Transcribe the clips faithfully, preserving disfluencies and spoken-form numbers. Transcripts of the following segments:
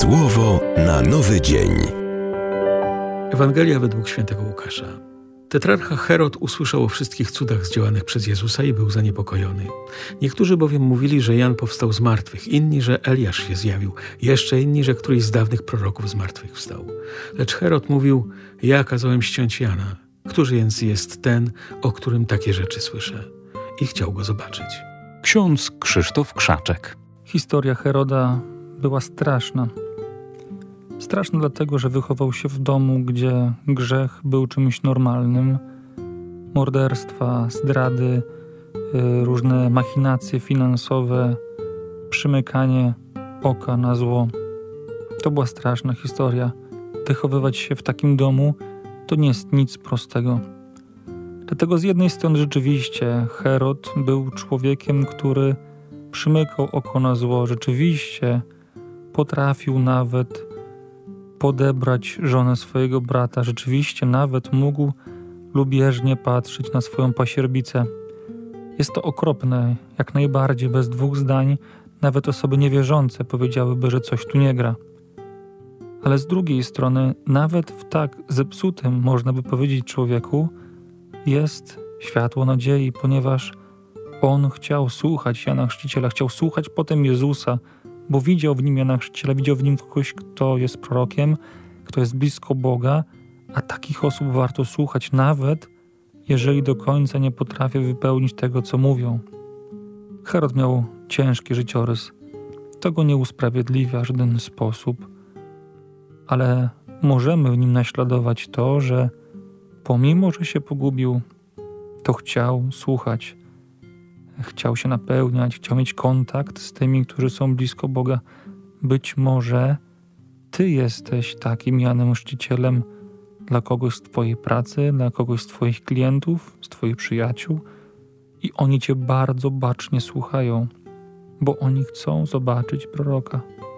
Słowo na nowy dzień. Ewangelia według świętego Łukasza. Tetrarcha Herod usłyszał o wszystkich cudach zdziałanych przez Jezusa i był zaniepokojony. Niektórzy bowiem mówili, że Jan powstał z martwych, inni, że Eliasz się zjawił, jeszcze inni, że któryś z dawnych proroków z martwych wstał. Lecz Herod mówił: ja kazałem ściąć Jana. Któż więc jest ten, o którym takie rzeczy słyszę? I chciał go zobaczyć. Ksiądz Krzysztof Krzaczek. Historia Heroda była straszna. Straszna dlatego, że wychował się w domu, gdzie grzech był czymś normalnym. Morderstwa, zdrady, yy, różne machinacje finansowe, przymykanie oka na zło. To była straszna historia. Wychowywać się w takim domu to nie jest nic prostego. Dlatego z jednej strony rzeczywiście Herod był człowiekiem, który przymykał oko na zło. Rzeczywiście potrafił nawet podebrać żonę swojego brata. Rzeczywiście nawet mógł lubieżnie patrzeć na swoją pasierbicę. Jest to okropne, jak najbardziej, bez dwóch zdań. Nawet osoby niewierzące powiedziałyby, że coś tu nie gra. Ale z drugiej strony, nawet w tak zepsutym, można by powiedzieć, człowieku jest światło nadziei, ponieważ on chciał słuchać Jana Chrzciciela, chciał słuchać potem Jezusa, bo widział w nim Jana Chrzciciela, widział w nim kogoś, kto jest prorokiem, kto jest blisko Boga, a takich osób warto słuchać, nawet jeżeli do końca nie potrafią wypełnić tego, co mówią. Herod miał ciężki życiorys. To go nie usprawiedliwia w żaden sposób, ale możemy w nim naśladować to, że pomimo, że się pogubił, to chciał słuchać. Chciał się napełniać, chciał mieć kontakt z tymi, którzy są blisko Boga. Być może ty jesteś takim Janem Chrzcicielem dla kogoś z twojej pracy, dla kogoś z twoich klientów, z twoich przyjaciół i oni cię bardzo bacznie słuchają, bo oni chcą zobaczyć proroka.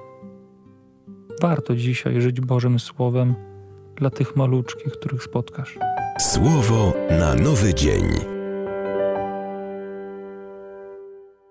Warto dzisiaj żyć Bożym Słowem dla tych maluczkich, których spotkasz. Słowo na nowy dzień.